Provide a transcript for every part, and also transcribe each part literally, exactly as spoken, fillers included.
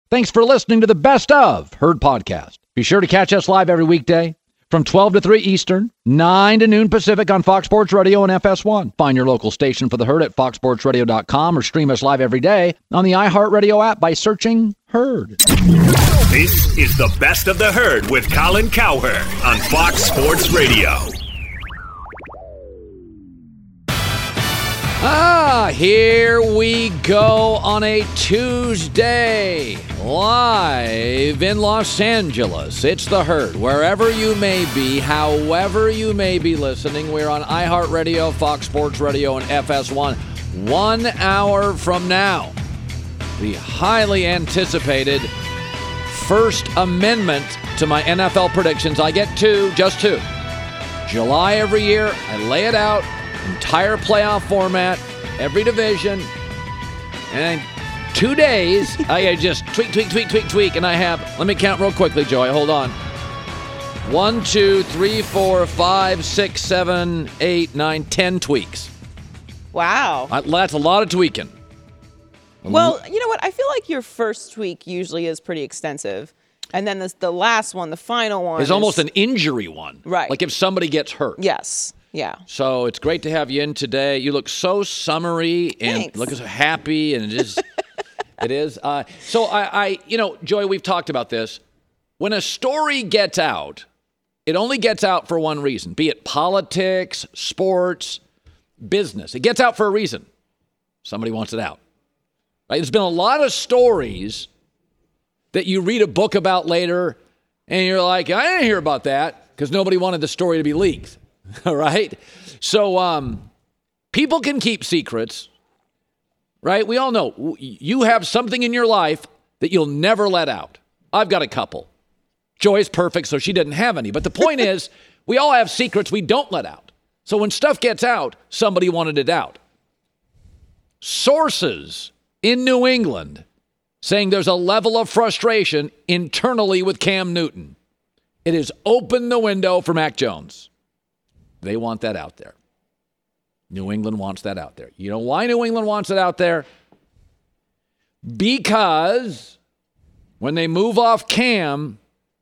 Thanks for listening to the Best of Herd podcast. Be sure to catch us live every weekday from twelve to three Eastern, nine to noon Pacific on Fox Sports Radio and F S one. Find your local station for the Herd at fox sports radio dot com or stream us live every day on the iHeartRadio app by searching Herd. This is the Best of the Herd with Colin Cowherd on Fox Sports Radio. Ah, here we go on a Tuesday, live in Los Angeles. It's the Herd. Wherever you may be, however you may be listening, we're on iHeartRadio, Fox Sports Radio, and F S one. One hour from now, the highly anticipated First Amendment to my N F L predictions. I get two, just two. July every year, I lay it out. Entire playoff format, every division, and two days, I just tweak, tweak, tweak, tweak, tweak, and I have, let me count real quickly, Joey, hold on. One, two, three, four, five, six, seven, eight, nine, ten tweaks. Wow. I, that's a lot of tweaking. Well, you know what? I feel like your first tweak usually is pretty extensive. And then this, the last one, the final one. Is, is almost an injury one. Right. Like if somebody gets hurt. Yes. Yeah. So it's great to have you in today. You look so summery and Thanks. look so happy, and it is. it is. Uh, so I, I, you know, Joy, we've talked about this. When a story gets out, it only gets out for one reason, be it politics, sports, business. It gets out for a reason. Somebody wants it out. Right? There's been a lot of stories that you read a book about later, and you're like, I didn't hear about that because nobody wanted the story to be leaked. All right. So um, people can keep secrets, right? We all know you have something in your life that you'll never let out. I've got a couple. Joy's perfect, so she didn't have any. But the point is, we all have secrets we don't let out. So when stuff gets out, somebody wanted it out. Sources in New England saying there's a level of frustration internally with Cam Newton. It has opened the window for Mac Jones. They want that out there. New England wants that out there. You know why New England wants it out there? Because when they move off Cam,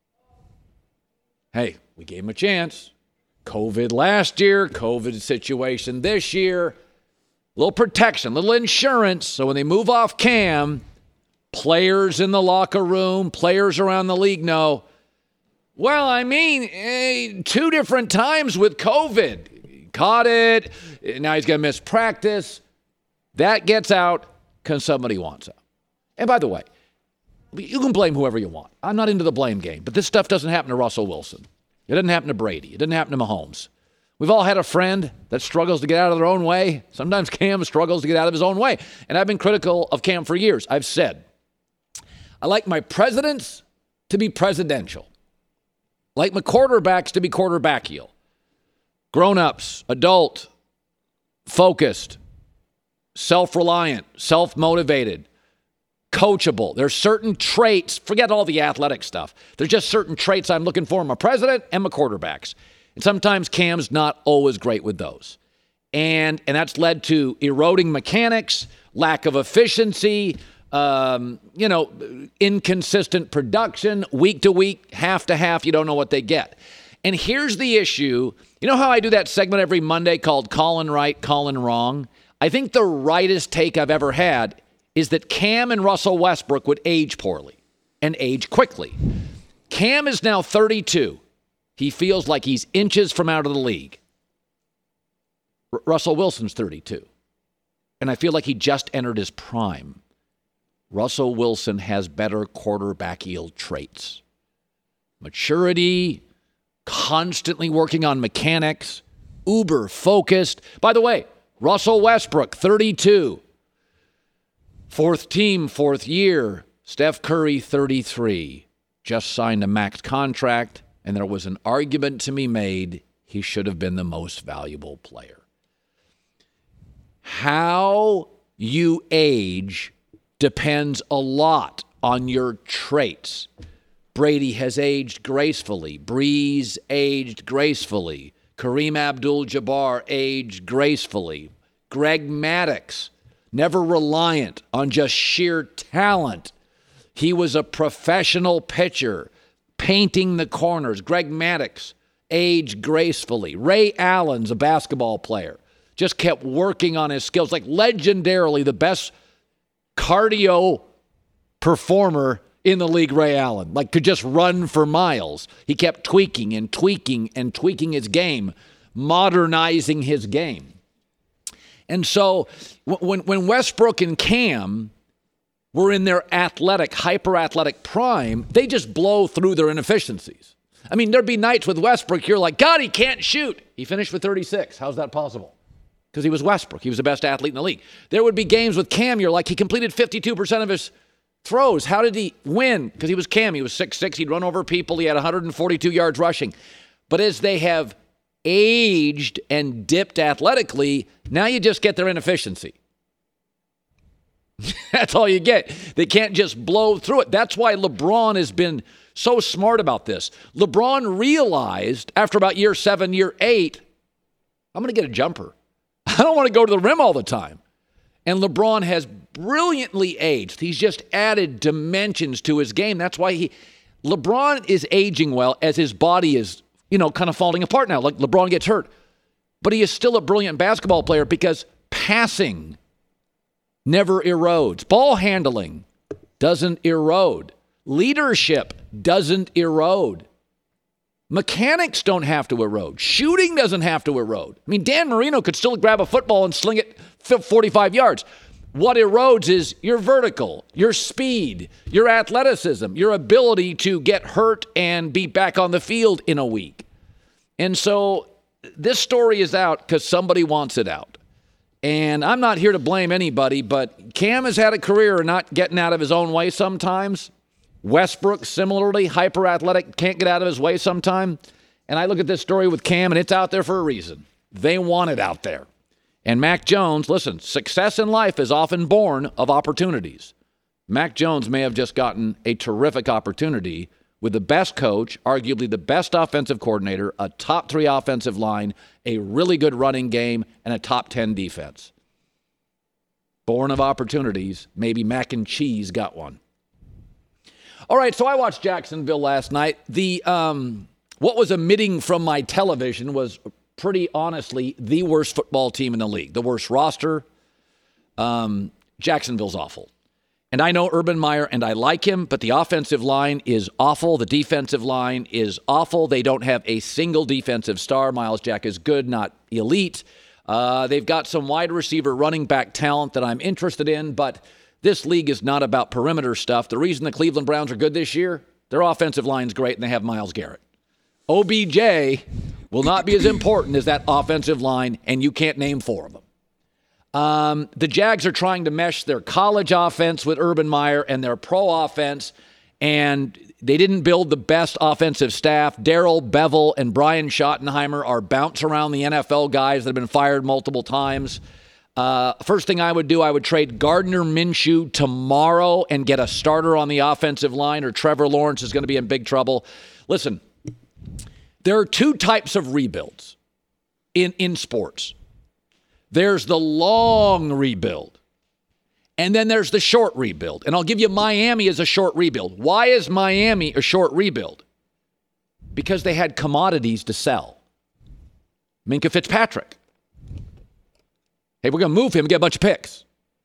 hey, we gave him a chance. COVID last year, COVID situation this year. Little protection, little insurance. So when they move off Cam, players in the locker room, players around the league know, well, I mean, eh, two different times with COVID. He caught it. Now he's going to miss practice. That gets out because somebody wants out. And by the way, you can blame whoever you want. I'm not into the blame game, but this stuff doesn't happen to Russell Wilson. It doesn't happen to Brady. It doesn't happen to Mahomes. We've all had a friend that struggles to get out of their own way. Sometimes Cam struggles to get out of his own way. And I've been critical of Cam for years. I've said, I like my presidents to be presidential. Like my quarterbacks to be quarterbackial. Grown-ups, adult, focused, self-reliant, self-motivated, coachable. There's certain traits, forget all the athletic stuff. There's just certain traits I'm looking for in my president and my quarterbacks. And sometimes Cam's not always great with those. And, and that's led to eroding mechanics, lack of efficiency, Um, you know, inconsistent production, week to week, half to half, you don't know what they get. And here's the issue. You know how I do that segment every Monday called Callin' Right, Callin' Wrong? I think the rightest take I've ever had is that Cam and Russell Westbrook would age poorly and age quickly. Cam is now thirty-two. He feels like he's inches from out of the league. R- Russell Wilson's thirty-two. And I feel like he just entered his prime. Russell Wilson has better quarterback-ial traits. Maturity, constantly working on mechanics, uber focused. By the way, Russell Westbrook, thirty-two. Fourth team, fourth year. Steph Curry, thirty-three. Just signed a max contract, and there was an argument to be made he should have been the most valuable player. How you age depends a lot on your traits. Brady has aged gracefully. Breeze aged gracefully. Kareem Abdul-Jabbar aged gracefully. Greg Maddux, never reliant on just sheer talent. He was a professional pitcher, painting the corners. Greg Maddux aged gracefully. Ray Allen's a basketball player. Just kept working on his skills. Like legendarily the best cardio performer in the league, Ray Allen. Like could just run for miles. He kept tweaking and tweaking and tweaking his game, modernizing his game. And so when, when Westbrook and Cam were in their athletic, hyper-athletic prime, they just blow through their inefficiencies. I mean, there'd be nights with Westbrook, you're like, God, he can't shoot. He finished with thirty-six. How's that possible? Because he was Westbrook. He was the best athlete in the league. There would be games with Cam, you're like, he completed fifty-two percent of his throws. How did he win? Because he was Cam. He was six six. He'd run over people. He had one hundred forty-two yards rushing. But as they have aged and dipped athletically, now you just get their inefficiency. That's all you get. They can't just blow through it. That's why LeBron has been so smart about this. LeBron realized after about year seven, year eight, I'm going to get a jumper. I don't want to go to the rim all the time. And LeBron has brilliantly aged. He's just added dimensions to his game. That's why he, LeBron is aging well as his body is, you know, kind of falling apart now. Like LeBron gets hurt. But he is still a brilliant basketball player because passing never erodes. Ball handling doesn't erode. Leadership doesn't erode. Mechanics don't have to erode. Shooting doesn't have to erode. I mean, Dan Marino could still grab a football and sling it forty-five yards. What erodes is your vertical, your speed, your athleticism, your ability to get hurt and be back on the field in a week. And so this story is out because somebody wants it out. And I'm not here to blame anybody, but Cam has had a career not getting out of his own way sometimes. Westbrook, similarly, hyper-athletic, can't get out of his way sometime. And I look at this story with Cam, and it's out there for a reason. They want it out there. And Mac Jones, listen, success in life is often born of opportunities. Mac Jones may have just gotten a terrific opportunity with the best coach, arguably the best offensive coordinator, a top three offensive line, a really good running game, and a top ten defense. Born of opportunities, maybe Mac and Cheese got one. All right, so I watched Jacksonville last night. The um, what was emitting from my television was pretty honestly the worst football team in the league, the worst roster. Um, Jacksonville's awful. And I know Urban Meyer, and I like him, but the offensive line is awful. The defensive line is awful. They don't have a single defensive star. Myles Jack is good, not elite. Uh, they've got some wide receiver running back talent that I'm interested in, but this league is not about perimeter stuff. The reason the Cleveland Browns are good this year, their offensive line's great, and they have Myles Garrett. O B J will not be as important as that offensive line, and you can't name four of them. Um, the Jags are trying to mesh their college offense with Urban Meyer and their pro offense, and they didn't build the best offensive staff. Darrell Bevel and Brian Schottenheimer are bounce around the N F L guys that have been fired multiple times. Uh, first thing I would do, I would trade Gardner Minshew tomorrow and get a starter on the offensive line, or Trevor Lawrence is going to be in big trouble. Listen, there are two types of rebuilds in, in sports. There's the long rebuild, and then there's the short rebuild. And I'll give you Miami as a short rebuild. Why is Miami a short rebuild? Because they had commodities to sell. Minkah Fitzpatrick. Hey, we're going to move him and get a bunch of picks.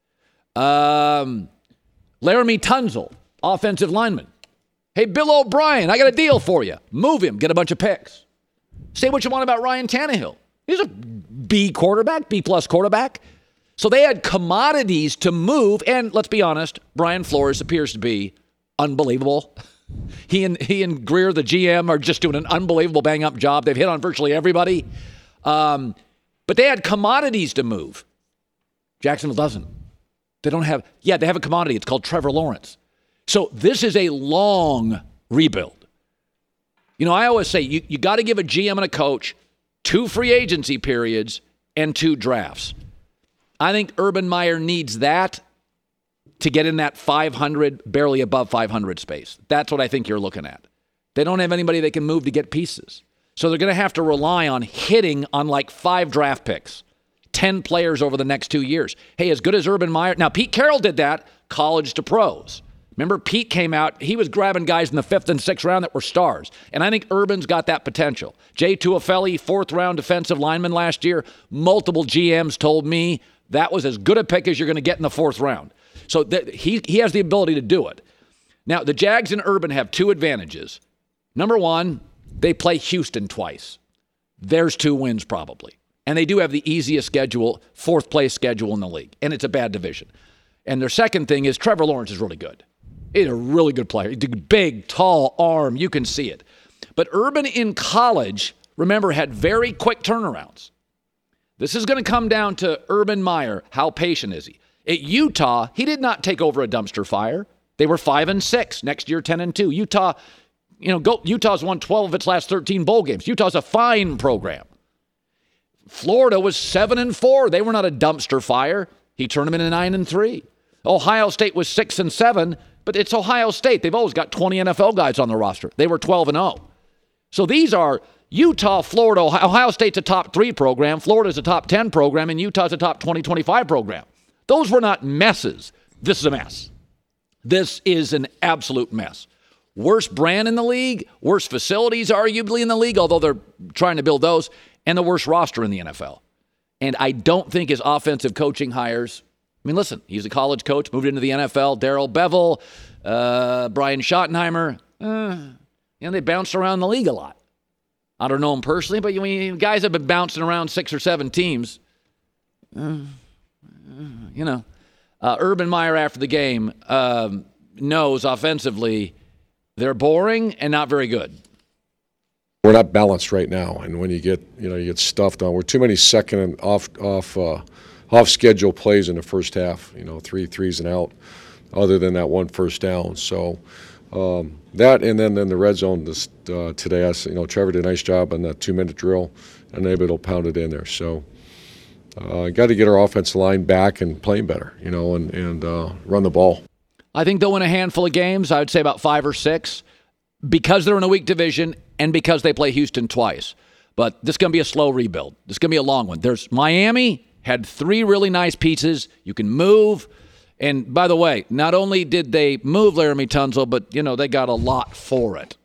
Um, Laramie Tunzel, offensive lineman. Hey, Bill O'Brien, I got a deal for you. Move him, get a bunch of picks. Say what you want about Ryan Tannehill. He's a B quarterback, B-plus quarterback. So they had commodities to move, and let's be honest, Brian Flores appears to be unbelievable. He and he and Greer, the G M, are just doing an unbelievable bang-up job. They've hit on virtually everybody. Um, but they had commodities to move. Jacksonville doesn't. They don't have, yeah, they have a commodity. It's called Trevor Lawrence. So this is a long rebuild. You know, I always say you, you got to give a G M and a coach two free agency periods and two drafts. I think Urban Meyer needs that to get in that five hundred, barely above five hundred space. That's what I think you're looking at. They don't have anybody they can move to get pieces. So they're going to have to rely on hitting on like five draft picks, ten players over the next two years. Hey, as good as Urban Meyer. Now, Pete Carroll did that, college to pros. Remember, Pete came out. He was grabbing guys in the fifth and sixth round that were stars. And I think Urban's got that potential. Jay Tuafeli, fourth-round defensive lineman last year. Multiple G Ms told me that was as good a pick as you're going to get in the fourth round. So th- he, he has the ability to do it. Now, the Jags and Urban have two advantages. Number one, they play Houston twice. There's two wins probably. And they do have the easiest schedule, fourth-place schedule in the league. And it's a bad division. And their second thing is Trevor Lawrence is really good. He's a really good player. He's a big, tall arm. You can see it. But Urban in college, remember, had very quick turnarounds. This is going to come down to Urban Meyer. How patient is he? At Utah, he did not take over a dumpster fire. They were five and six. Next year, ten and two. Utah, you know, go, Utah's won twelve of its last thirteen bowl games. Utah's a fine program. Florida was seven and four. They were not a dumpster fire. He turned them into nine and three. Ohio State was six and seven. But it's Ohio State. They've always got twenty N F L guys on the roster. They were twelve and oh. So these are Utah, Florida. Ohio State's a top three program. Florida's a top ten program. And Utah's a top twenty, twenty-five program. Those were not messes. This is a mess. This is an absolute mess. Worst brand in the league. Worst facilities, arguably, in the league, although they're trying to build those. And the worst roster in the N F L. And I don't think his offensive coaching hires... I mean, listen, he's a college coach, moved into the N F L. Darrell Bevell, uh, Brian Schottenheimer, uh, you know, they bounced around the league a lot. I don't know them personally, but you mean, guys have been bouncing around six or seven teams. Uh, you know, uh, Urban Meyer after the game um, knows offensively they're boring and not very good. We're not balanced right now, and when you get, you know, you get stuffed on, we're too many second and off off. Uh, off-schedule plays in the first half, you know, three threes and out, other than that one first down. So um, that, and then in the red zone this, uh, today, I, you know, Trevor did a nice job on that two-minute drill, and able to pound it in there. So uh, got to get our offensive line back and playing better, you know, and, and uh, run the ball. I think they'll win a handful of games. I would say about five or six, because they're in a weak division and because they play Houston twice. But this is going to be a slow rebuild. This is going to be a long one. There's Miami. Had three really nice pieces. You can move. And by the way, not only did they move Laramie Tunsil, but, you know, they got a lot for it.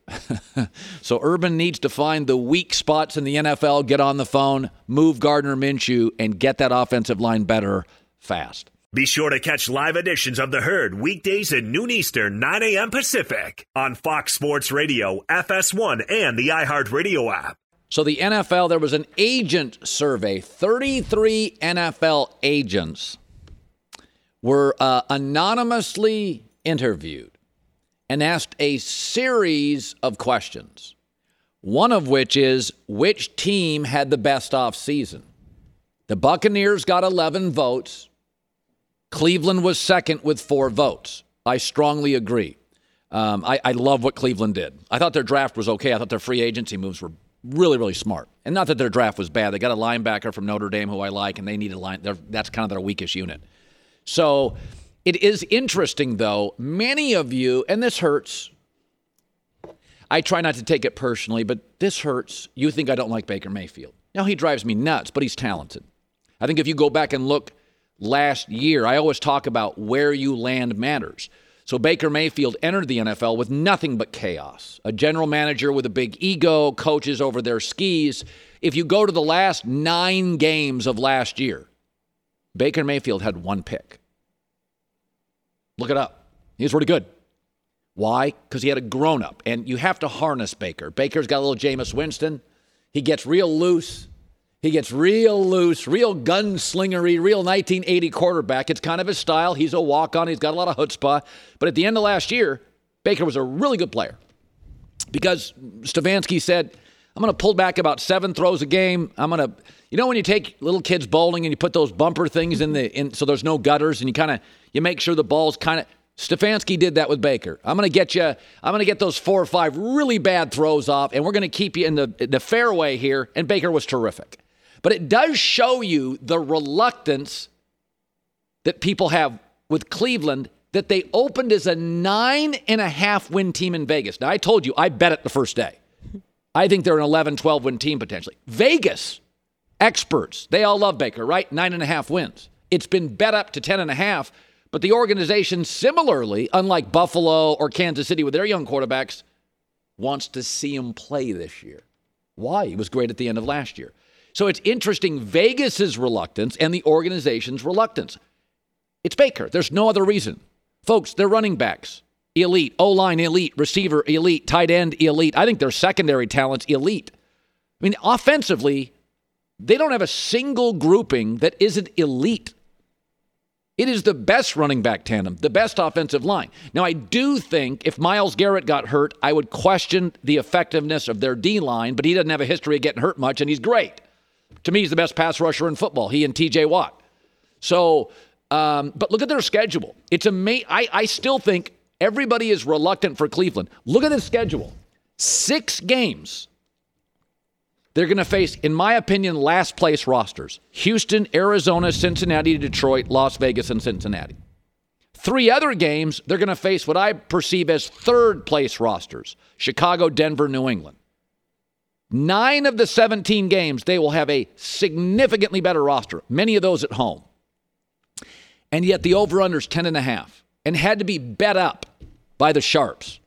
So Urban needs to find the weak spots in the N F L, get on the phone, move Gardner Minshew, and get that offensive line better fast. Be sure to catch live editions of The Herd weekdays at noon Eastern, nine a.m. Pacific on Fox Sports Radio, F S one, and the iHeartRadio app. So the N F L, there was an agent survey. thirty-three N F L agents were uh, anonymously interviewed and asked a series of questions, one of which is, which team had the best offseason? The Buccaneers got eleven votes. Cleveland was second with four votes. I strongly agree. Um, I, I love what Cleveland did. I thought their draft was okay. I thought their free agency moves were really, really smart. And not that their draft was bad. They got a linebacker from Notre Dame who I like, and they need a line. That's kind of their weakest unit. So it is interesting, though. Many of you, and this hurts. I try not to take it personally, but this hurts. You think I don't like Baker Mayfield. Now, he drives me nuts, but he's talented. I think if you go back and look last year, I always talk about where you land matters. So Baker Mayfield entered the N F L with nothing but chaos. A general manager with a big ego, coaches over their skis. If you go to the last nine games of last year, Baker Mayfield had one pick. Look it up. He was pretty good. Why? Because he had a grown-up, and you have to harness Baker. Baker's got a little Jameis Winston. He gets real loose. He gets real loose, real gunslingery, real nineteen eighty quarterback. It's kind of his style. He's a walk-on. He's got a lot of chutzpah. But at the end of last year, Baker was a really good player because Stefanski said, I'm going to pull back about seven throws a game. I'm going to, you know, when you take little kids bowling and you put those bumper things in the, in, so there's no gutters, and you kind of, you make sure the ball's kind of, Stefanski did that with Baker. I'm going to get you, I'm going to get those four or five really bad throws off, and we're going to keep you in the, the fairway here. And Baker was terrific. But it does show you the reluctance that people have with Cleveland, that they opened as a nine and a half win team in Vegas. Now, I told you, I bet it the first day. I think they're an eleven, twelve win team potentially. Vegas, experts, they all love Baker, right? Nine and a half wins. It's been bet up to ten and a half, But the organization similarly, unlike Buffalo or Kansas City with their young quarterbacks, wants to see him play this year. Why? He was great at the end of last year. So it's interesting, Vegas's reluctance and the organization's reluctance. It's Baker. There's no other reason. Folks, they're running backs. Elite. O-line, elite. Receiver, elite. Tight end, elite. I think their secondary talent's elite. I mean, offensively, they don't have a single grouping that isn't elite. It is the best running back tandem, the best offensive line. Now, I do think if Myles Garrett got hurt, I would question the effectiveness of their D-line, but he doesn't have a history of getting hurt much, and he's great. To me, he's the best pass rusher in football, he and T J Watt. So, um, but look at their schedule. It's ama- I, I still think everybody is reluctant for Cleveland. Look at the schedule. Six games. They're going to face, in my opinion, last place rosters. Houston, Arizona, Cincinnati, Detroit, Las Vegas, and Cincinnati. Three other games, they're going to face what I perceive as third place rosters. Chicago, Denver, New England. Nine of the seventeen games, they will have a significantly better roster. Many of those at home. And yet the over-under is ten and a half and had to be bet up by the Sharps.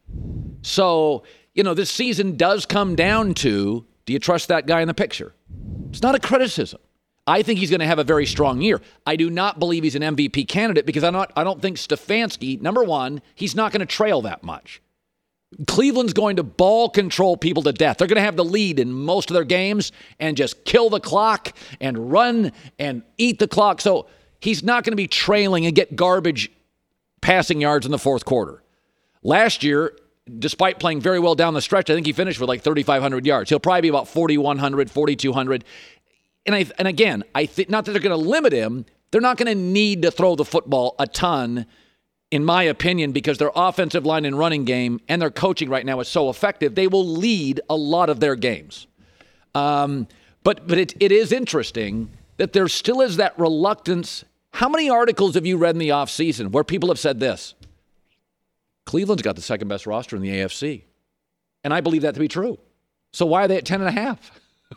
So, you know, this season does come down to, do you trust that guy in the picture? It's not a criticism. I think he's going to have a very strong year. I do not believe he's an M V P candidate because I'm not, I don't think Stefanski, number one, he's not going to trail that much. Cleveland's going to ball control people to death. They're going to have the lead in most of their games and just kill the clock and run and eat the clock. So he's not going to be trailing and get garbage passing yards in the fourth quarter. Last year, despite playing very well down the stretch, I think he finished with like thirty-five hundred yards. He'll probably be about forty-one hundred, forty-two hundred. And I, and again, I think not that they're going to limit him. They're not going to need to throw the football a ton, in my opinion, because their offensive line and running game and their coaching right now is so effective. They will lead a lot of their games. Um, but but it, it is interesting that there still is that reluctance. How many articles have you read in the offseason where people have said this? Cleveland's got the second best roster in the A F C. And I believe that to be true. So why are they at ten and a half?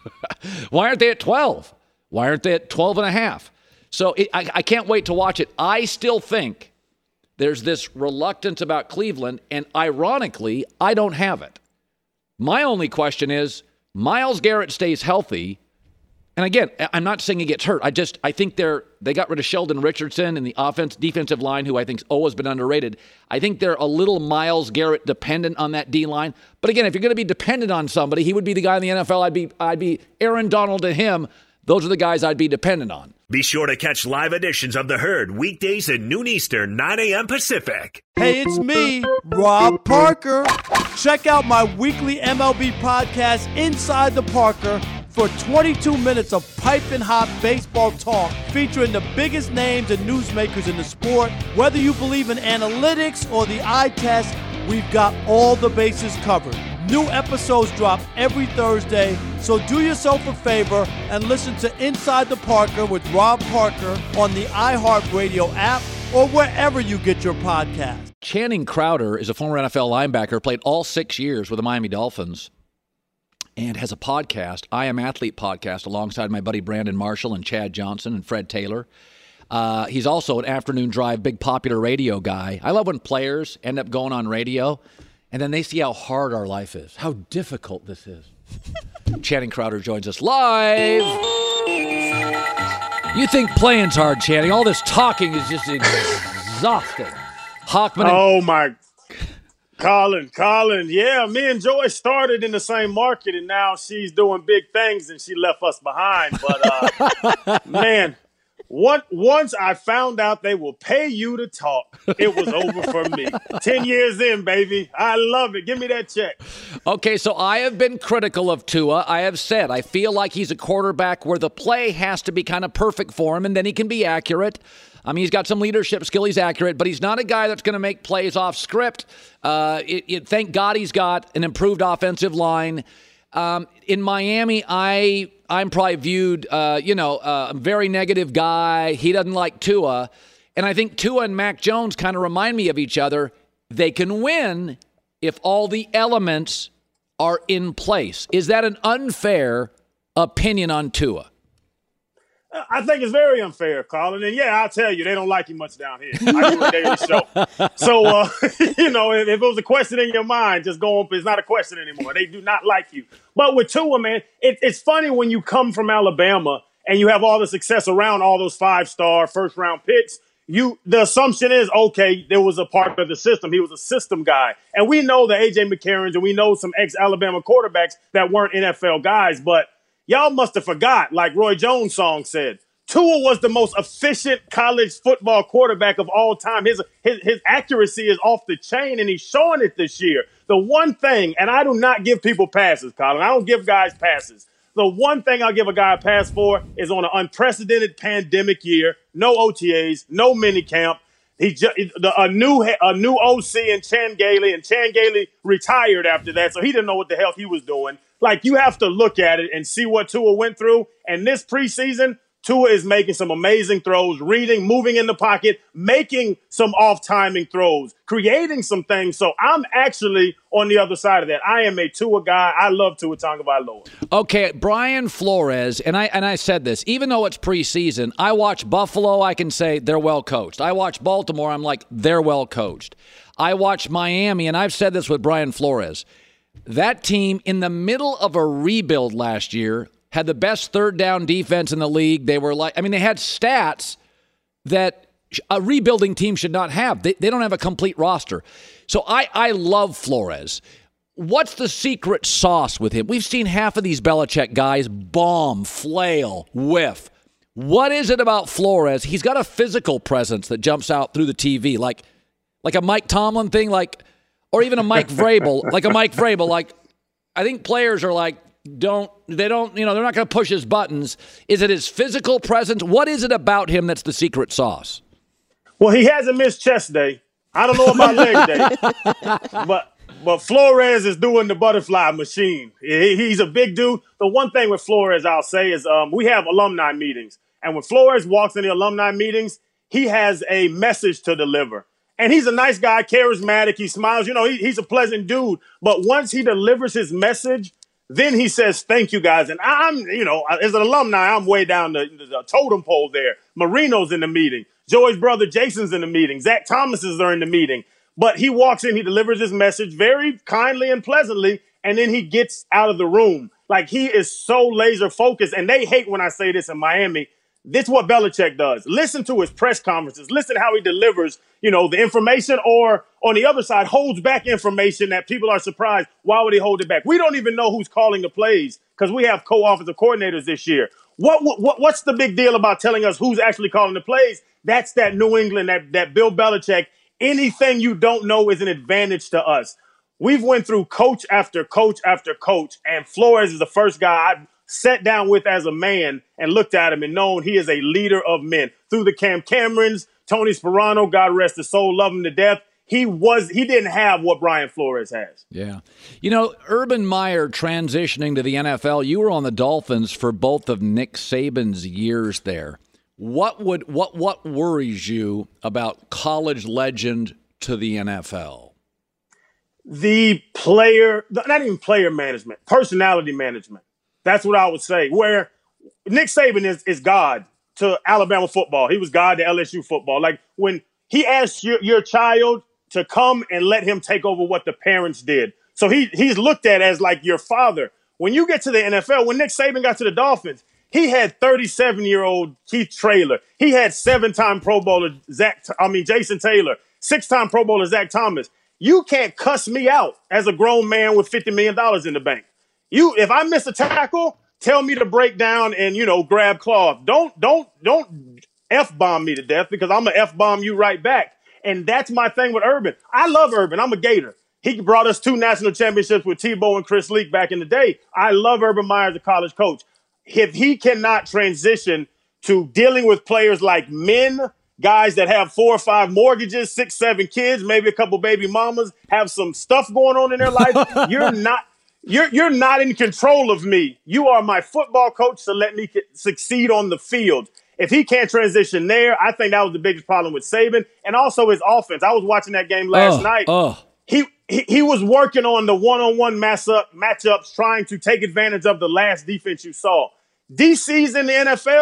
Why aren't they at twelve? Why aren't they at twelve and a half? So it, I, I can't wait to watch it. I still think there's this reluctance about Cleveland, and ironically, I don't have it. My only question is, Myles Garrett stays healthy. And again, I'm not saying he gets hurt. I just, I think they're, they got rid of Sheldon Richardson in the offense, defensive line, who I think's always been underrated. I think they're a little Myles Garrett dependent on that D-line. But again, if you're going to be dependent on somebody, he would be the guy in the N F L. I'd be, I'd be Aaron Donald to him. Those are the guys I'd be dependent on. Be sure to catch live editions of The Herd weekdays at noon Eastern, nine a.m. Pacific. Hey, it's me, Rob Parker. Check out my weekly M L B podcast, Inside the Parker, for twenty-two minutes of piping hot baseball talk featuring the biggest names and newsmakers in the sport. Whether you believe in analytics or the eye test, we've got all the bases covered. New episodes drop every Thursday, so do yourself a favor and listen to Inside the Parker with Rob Parker on the iHeartRadio app or wherever you get your podcast. Channing Crowder is a former N F L linebacker, played all six years with the Miami Dolphins, and has a podcast, I Am Athlete podcast, alongside my buddy Brandon Marshall and Chad Johnson and Fred Taylor. Uh, he's also an afternoon drive, big popular radio guy. I love when players end up going on radio, and then they see how hard our life is, how difficult this is. Channing Crowder joins us live. You think playing's hard, Channing. All this talking is just exhausting. Hockman. Oh, my. Colin, Colin. Yeah, me and Joy started in the same market, and now she's doing big things, and she left us behind. But, uh, man, what, once I found out they will pay you to talk, it was over for me. Ten years in, baby. I love it. Give me that check. Okay, so I have been critical of Tua. I have said I feel like he's a quarterback where the play has to be kind of perfect for him, and then he can be accurate. I mean, he's got some leadership skill. He's accurate, but he's not a guy that's going to make plays off script. Uh, it, it, thank God he's got an improved offensive line. Um, in Miami, I, I'm probably viewed, uh, you know, uh, a very negative guy. He doesn't like Tua. And I think Tua and Mac Jones kind of remind me of each other. They can win if all the elements are in place. Is that an unfair opinion on Tua? I think it's very unfair, Colin. And, yeah, I'll tell you, they don't like you much down here. I do a daily show. So, uh, you know, if, if it was a question in your mind, just go on. It's not a question anymore. They do not like you. But with Tua, man, it, it's funny when you come from Alabama and you have all the success around all those five-star first-round picks. You, the assumption is, okay, there was a part of the system. He was a system guy. And we know the A J McCarrons and we know some ex-Alabama quarterbacks that weren't N F L guys, but y'all must have forgot, like Roy Jones' song said, Tua was the most efficient college football quarterback of all time. His, his, his accuracy is off the chain, and he's showing it this year. The one thing, and I do not give people passes, Colin. I don't give guys passes. The one thing I'll give a guy a pass for is on an unprecedented pandemic year, no O T As, no minicamp. He just, the, a new a new O C in Chan Gailey, and Chan Gailey retired after that, so he didn't know what the hell he was doing. Like, you have to look at it and see what Tua went through. And this preseason, Tua is making some amazing throws, reading, moving in the pocket, making some off-timing throws, creating some things. So I'm actually on the other side of that. I am a Tua guy. I love Tua Tagovailoa. Okay, Brian Flores, and I and I said this, even though it's preseason, I watch Buffalo, I can say they're well coached. I watch Baltimore, I'm like, they're well coached. I watch Miami, and I've said this with Brian Flores. That team, in the middle of a rebuild last year, had the best third down defense in the league. They were like, I mean, they had stats that a rebuilding team should not have. They, they don't have a complete roster. So I, I love Flores. What's the secret sauce with him? We've seen half of these Belichick guys bomb, flail, whiff. What is it about Flores? He's got a physical presence that jumps out through the T V, like like a Mike Tomlin thing, like, or even a Mike Vrabel, like a Mike Vrabel. Like, I think players are like, Don't they don't you know they're not going to push his buttons. Is it his physical presence? What is it about him that's the secret sauce? Well, he hasn't missed chest day. I don't know about leg day, but but Flores is doing the butterfly machine. He, he's a big dude. The one thing with Flores, I'll say, is um, we have alumni meetings, and when Flores walks in the alumni meetings, he has a message to deliver. And he's a nice guy, charismatic. He smiles. You know, he, he's a pleasant dude. But once he delivers his message, then he says, thank you, guys. And I'm, you know, as an alumni, I'm way down the, the totem pole there. Marino's in the meeting. Joey's brother Jason's in the meeting. Zach Thomas's are in the meeting. But he walks in, he delivers his message very kindly and pleasantly, and then he gets out of the room. Like, he is so laser focused. And they hate when I say this in Miami. This is what Belichick does. Listen to his press conferences. Listen to how he delivers, you know, the information, or on the other side, holds back information that people are surprised. Why would he hold it back? We don't even know who's calling the plays because we have co-offensive coordinators this year. What, what What's the big deal about telling us who's actually calling the plays? That's that New England, that, that Bill Belichick. Anything you don't know is an advantage to us. We've went through coach after coach after coach, and Flores is the first guy I've sat down with as a man and looked at him and known he is a leader of men. Through the Cam Camerons, Tony Sperano, God rest his soul, love him to death. He was he didn't have what Brian Flores has. Yeah. You know, Urban Meyer transitioning to the N F L, you were on the Dolphins for both of Nick Saban's years there. What would what what worries you about college legend to the N F L? The player, not even player management, personality management. That's what I would say. Where Nick Saban is, is God to Alabama football. He was God to L S U football. Like, when he asked your, your child to come and let him take over what the parents did. So he he's looked at as like your father. When you get to the N F L, when Nick Saban got to the Dolphins, he had thirty-seven-year-old Keith Traylor. He had seven-time Pro Bowler Zach, I mean Jason Taylor, six-time Pro Bowler Zach Thomas. You can't cuss me out as a grown man with fifty million dollars in the bank. You, if I miss a tackle, tell me to break down and, you know, grab cloth. Don't, don't, don't F-bomb me to death, because I'm going to F-bomb you right back. And that's my thing with Urban. I love Urban. I'm a Gator. He brought us two national championships with Tebow and Chris Leak back in the day. I love Urban Meyer as a college coach. If he cannot transition to dealing with players like men, guys that have four or five mortgages, six, seven kids, maybe a couple baby mamas, have some stuff going on in their life, you're not – You're you're not in control of me. You are my football coach to let me succeed on the field. If he can't transition there, I think that was the biggest problem with Saban, and also his offense. I was watching that game last oh, night. Oh. He, he he was working on the one-on-one matchup matchups, trying to take advantage of the last defense you saw. D Cs in the N F L,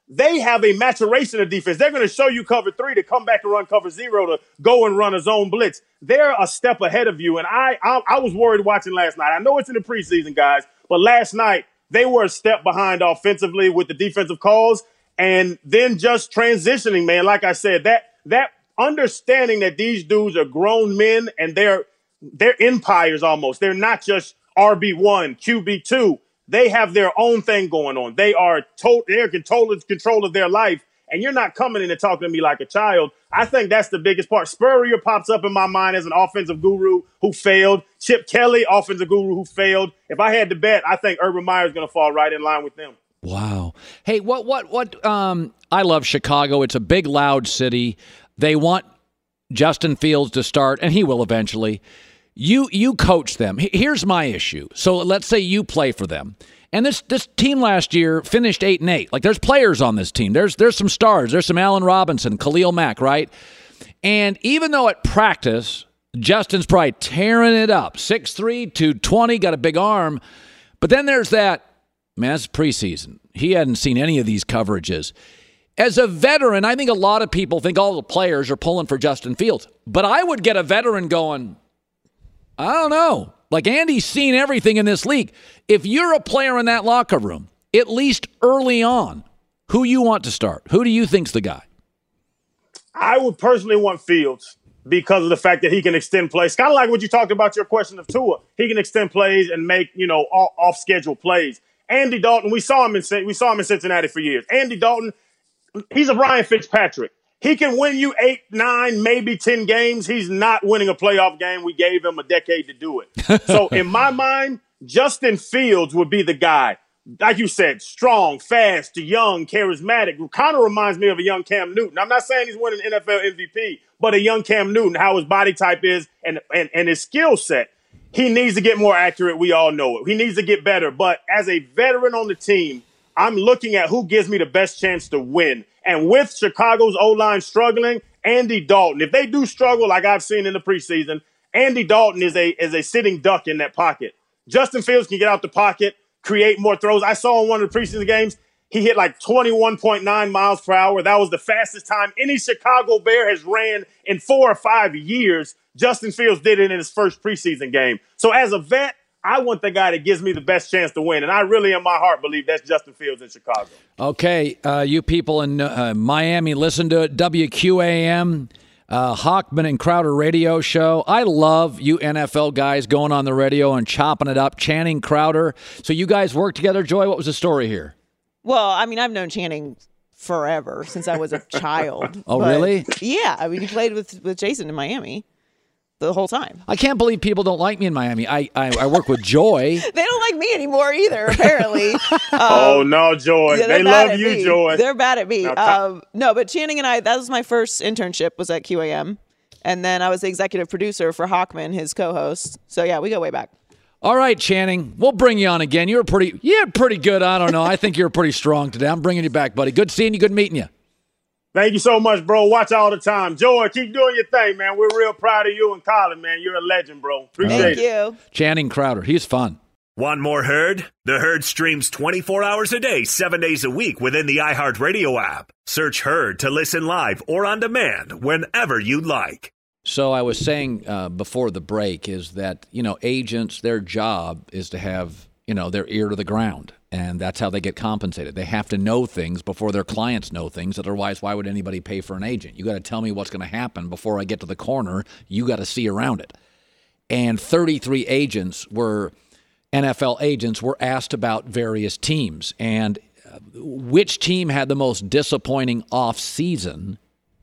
they have a maturation of defense. They're going to show you cover three to come back and run cover zero to go and run a zone blitz. They're a step ahead of you. And I, I, I was worried watching last night. I know it's in the preseason, guys, but last night they were a step behind offensively with the defensive calls. And then just transitioning, man, like I said, that that understanding that these dudes are grown men and they're they're empires almost. They're not just R B one, Q B two. They have their own thing going on. They are to- they're in total control of their life, and you're not coming in and talking to me like a child. I think that's the biggest part. Spurrier pops up in my mind as an offensive guru who failed. Chip Kelly, offensive guru who failed. If I had to bet, I think Urban Meyer is going to fall right in line with them. Wow. Hey, what, what, what, um, I love Chicago. It's a big, loud city. They want Justin Fields to start, and he will eventually. You you coach them. Here's my issue. So let's say you play for them. And this this team last year finished eight and eight. Like, there's players on this team. There's there's some stars. There's some Allen Robinson, Khalil Mack, right? And even though at practice, Justin's probably tearing it up. six three, two twenty, got a big arm. But then there's that, man, that's preseason. He hadn't seen any of these coverages. As a veteran, I think a lot of people think all the players are pulling for Justin Fields. But I would get a veteran going, I don't know. Like, Andy's seen everything in this league. If you're a player in that locker room, at least early on, who you want to start? Who do you think's the guy? I would personally want Fields because of the fact that he can extend plays. Kind of like what you talked about your question of Tua. He can extend plays and make, you know, off-schedule plays. Andy Dalton, we saw him in we saw him in Cincinnati for years. Andy Dalton, he's a Ryan Fitzpatrick. He can win you eight, nine, maybe ten games. He's not winning a playoff game. We gave him a decade to do it. So in my mind, Justin Fields would be the guy. Like you said, strong, fast, young, charismatic. Kind of reminds me of a young Cam Newton. I'm not saying he's winning N F L M V P, but a young Cam Newton, how his body type is and, and, and his skill set. He needs to get more accurate. We all know it. He needs to get better. But as a veteran on the team, I'm looking at who gives me the best chance to win. And with Chicago's O-line struggling, Andy Dalton, if they do struggle like I've seen in the preseason, Andy Dalton is a is a sitting duck in that pocket. Justin Fields can get out the pocket, create more throws. I saw in one of the preseason games, he hit like twenty-one point nine miles per hour. That was the fastest time any Chicago Bear has ran in four or five years. Justin Fields did it in his first preseason game. So as a vet, I want the guy that gives me the best chance to win. And I really, in my heart, believe that's Justin Fields in Chicago. Okay, uh, you people in uh, Miami, listen to it. W Q A M, uh, Hochman and Crowder radio show. I love you N F L guys going on the radio and chopping it up. Channing Crowder. So you guys work together, Joy? What was the story here? Well, I mean, I've known Channing forever, since I was a child. Oh, but really? Yeah. I mean, he played with, with Jason in Miami the whole time. I can't believe people don't like me in Miami. I I, I work with Joy. They don't like me anymore either, apparently. um, oh, no, Joy. Yeah, they love you, me. Joy. They're bad at me. Now, um, no, but Channing and I, that was my first internship, was at Q A M. And then I was the executive producer for Hochman, his co-host. So, yeah, we go way back. All right, Channing, we'll bring you on again. You were pretty, yeah, pretty good. I don't know. I think you're pretty strong today. I'm bringing you back, buddy. Good seeing you. Good meeting you. Thank you so much, bro. Watch all the time. Joy, keep doing your thing, man. We're real proud of you and Colin, man. You're a legend, bro. Appreciate Thank it. you. Channing Crowder. He's fun. Want more Herd? The Herd streams twenty-four hours a day, seven days a week within the iHeartRadio app. Search Herd to listen live or on demand whenever you like. So I was saying uh, before the break is that, you know, agents, their job is to have, you know, their ear to the ground. And that's how they get compensated. They have to know things before their clients know things. Otherwise, why would anybody pay for an agent? You got to tell me what's going to happen before I get to the corner. You got to see around it. And thirty-three agents were, N F L agents were asked about various teams. And which team had the most disappointing offseason?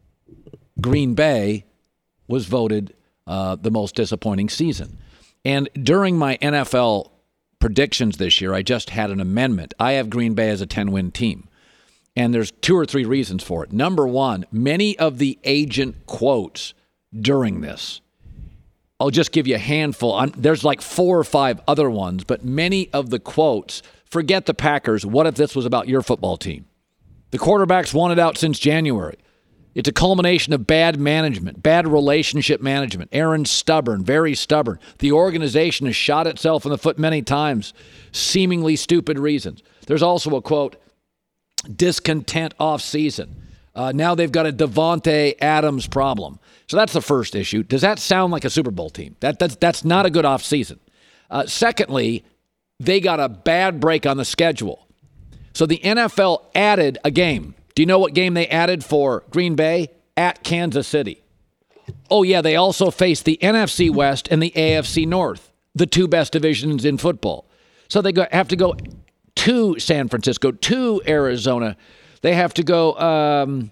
Green Bay was voted uh, the most disappointing season. And during my N F L predictions this year, I just had an amendment. I have Green Bay as a ten-win team. And there's two or three reasons for it. Number one, many of the agent quotes during this, I'll just give you a handful. I'm, there's like four or five other ones, but many of the quotes, forget the Packers, what if this was about your football team? The quarterback's wanted out since January. It's a culmination of bad management, bad relationship management. Aaron's stubborn, very stubborn. The organization has shot itself in the foot many times, seemingly stupid reasons. There's also a quote, discontent offseason. Uh, now they've got a Devontae Adams problem. So that's the first issue. Does that sound like a Super Bowl team? That, that's, that's not a good offseason. Uh, secondly, they got a bad break on the schedule. So the N F L added a game. Do you know what game they added for Green Bay? At Kansas City. Oh, yeah, they also faced the N F C West and the A F C North, the two best divisions in football. So they go, have to go to San Francisco, to Arizona. They have to go um,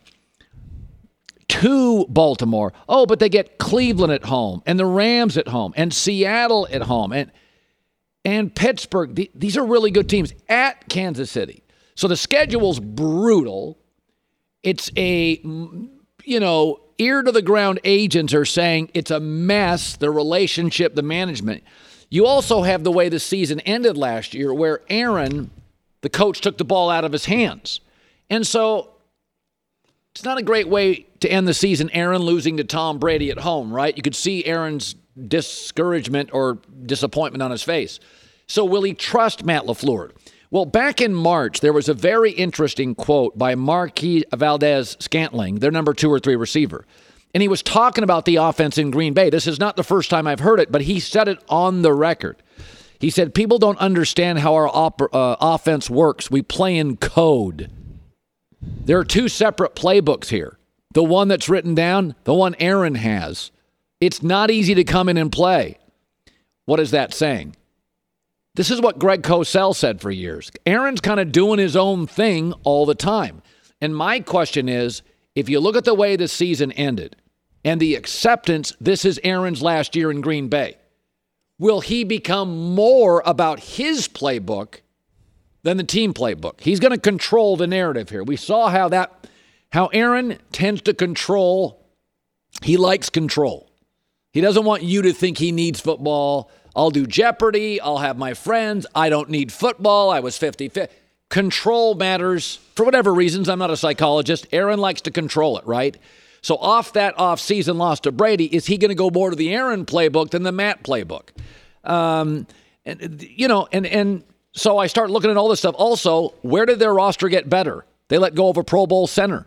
to Baltimore. Oh, but they get Cleveland at home, and the Rams at home, and Seattle at home, and and Pittsburgh. These are really good teams at Kansas City. So the schedule's brutal. It's a, you know, ear-to-the-ground agents are saying it's a mess, the relationship, the management. You also have the way the season ended last year where Aaron, the coach, took the ball out of his hands. And so it's not a great way to end the season, Aaron losing to Tom Brady at home, right? You could see Aaron's discouragement or disappointment on his face. So will he trust Matt LaFleur? Well, back in March, there was a very interesting quote by Marquis Valdez-Scantling, their number two or three receiver. And he was talking about the offense in Green Bay. This is not the first time I've heard it, but he said it on the record. He said, people don't understand how our op- uh, offense works. We play in code. There are two separate playbooks here. The one that's written down, the one Aaron has. It's not easy to come in and play. What is that saying? This is what Greg Cosell said for years. Aaron's kind of doing his own thing all the time. And my question is, if you look at the way the season ended and the acceptance, this is Aaron's last year in Green Bay, will he become more about his playbook than the team playbook? He's going to control the narrative here. We saw how that, how Aaron tends to control. He likes control. He doesn't want you to think he needs football. I'll do Jeopardy. I'll have my friends. I don't need football. I was fifty-fifty. Control matters for whatever reasons. I'm not a psychologist. Aaron likes to control it, right? So off that off-season loss to Brady, is he going to go more to the Aaron playbook than the Matt playbook? Um, and you know, and and so I start looking at all this stuff. Also, where did their roster get better? They let go of a Pro Bowl center.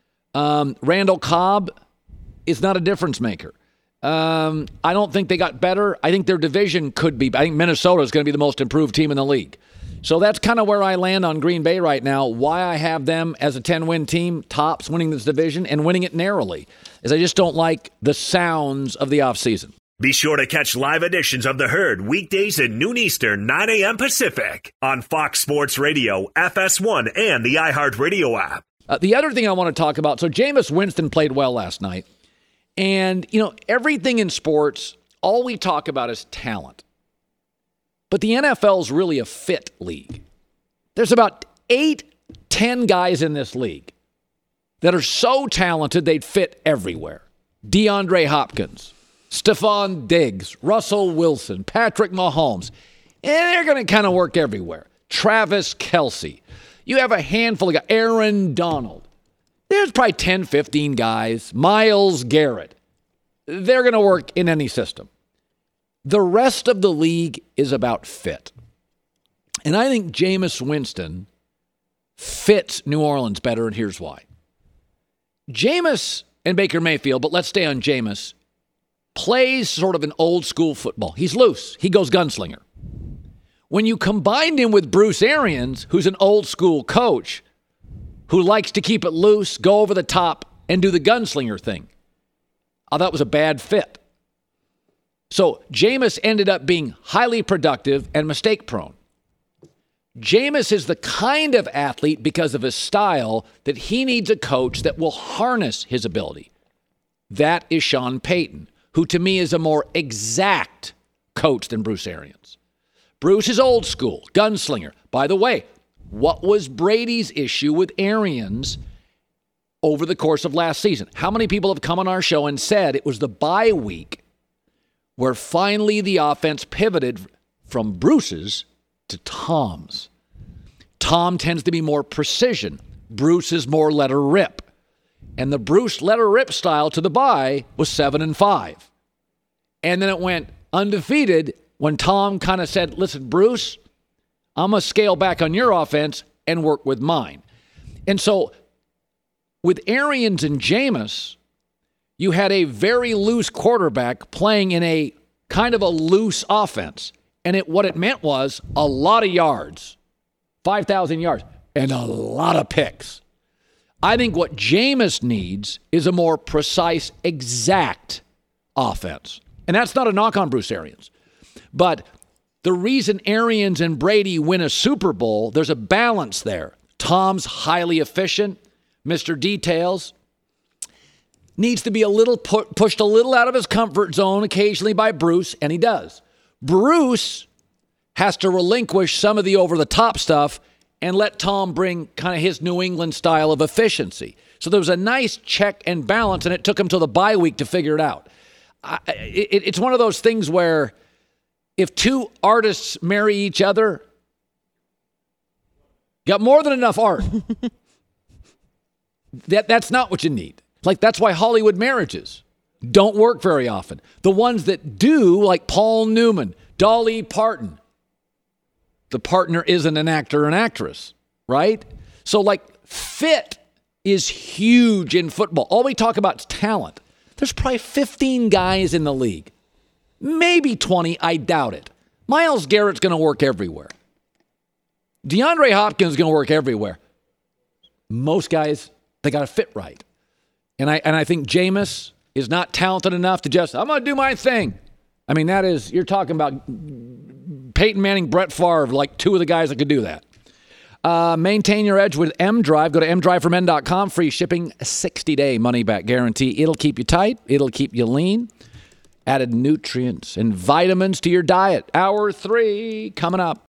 Um, Randall Cobb is not a difference maker. Um, I don't think they got better. I think their division could be. I think Minnesota is going to be the most improved team in the league. So that's kind of where I land on Green Bay right now. Why I have them as a ten-win team, tops, winning this division, and winning it narrowly, is I just don't like the sounds of the offseason. Be sure to catch live editions of The Herd weekdays at noon Eastern, nine a.m. Pacific on Fox Sports Radio, F S one, and the iHeartRadio app. Uh, the other thing I want to talk about, so Jameis Winston played well last night. And, you know, everything in sports, all we talk about is talent. But the N F L is really a fit league. There's about eight, ten guys in this league that are so talented they'd fit everywhere. DeAndre Hopkins, Stephon Diggs, Russell Wilson, Patrick Mahomes. And they're going to kind of work everywhere. Travis Kelce. You have a handful of guys. Aaron Donald. There's probably ten, fifteen guys. Myles Garrett. They're going to work in any system. The rest of the league is about fit. And I think Jameis Winston fits New Orleans better, and here's why. Jameis and Baker Mayfield, but let's stay on Jameis, plays sort of an old school football. He's loose. He goes gunslinger. When you combined him with Bruce Arians, who's an old school coach, who likes to keep it loose, go over the top, and do the gunslinger thing, I thought it was a bad fit. So Jameis ended up being highly productive and mistake-prone. Jameis is the kind of athlete, because of his style, that he needs a coach that will harness his ability. That is Sean Payton, who to me is a more exact coach than Bruce Arians. Bruce is old school, gunslinger. By the way, what was Brady's issue with Arians over the course of last season? How many people have come on our show and said it was the bye week where finally the offense pivoted from Bruce's to Tom's? Tom tends to be more precision. Bruce is more let her rip. And the Bruce let her rip style to the bye was seven and five. And then it went undefeated when Tom kind of said, listen, Bruce, I'm going to scale back on your offense and work with mine. And so with Arians and Jameis, you had a very loose quarterback playing in a kind of a loose offense. And it what it meant was a lot of yards, five thousand yards, and a lot of picks. I think what Jameis needs is a more precise, exact offense. And that's not a knock on Bruce Arians. But the reason Arians and Brady win a Super Bowl, there's a balance there. Tom's highly efficient. Mister Details needs to be a little pu- pushed a little out of his comfort zone occasionally by Bruce, and he does. Bruce has to relinquish some of the over-the-top stuff and let Tom bring kind of his New England style of efficiency. So there was a nice check and balance, and it took him till the bye week to figure it out. I, it, it's one of those things where if two artists marry each other, you got more than enough art. that That's not what you need. Like, that's why Hollywood marriages don't work very often. The ones that do, like Paul Newman, Dolly Parton, the partner isn't an actor or an actress, right? So, like, fit is huge in football. All we talk about is talent. There's probably fifteen guys in the league. Maybe twenty, I doubt it. Myles Garrett's going to work everywhere. DeAndre Hopkins is going to work everywhere. Most guys, they got to fit right. And I and I think Jameis is not talented enough to just, I'm going to do my thing. I mean, that is, you're talking about Peyton Manning, Brett Favre, like two of the guys that could do that. Uh, maintain your edge with M-Drive. Go to m drive for men dot com. Free shipping, sixty-day money-back guarantee. It'll keep you tight. It'll keep you lean. Added nutrients and vitamins to your diet. Hour three coming up.